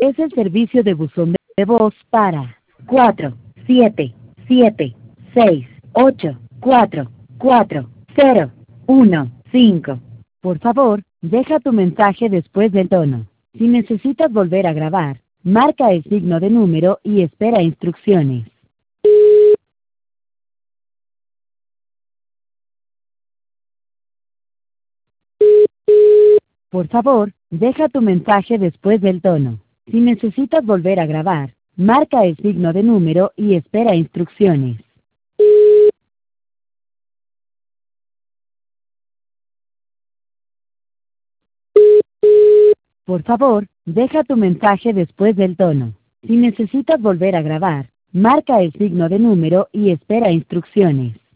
es el servicio de buzón de voz para 477-684-4415. Por favor, deja tu mensaje después del tono. Si necesitas volver a grabar, marca el signo de número y espera instrucciones. Por favor, deja tu mensaje después del tono. Si necesitas volver a grabar, marca el signo de número y espera instrucciones. Por favor, deja tu mensaje después del tono. Si necesitas volver a grabar, marca el signo de número y espera instrucciones.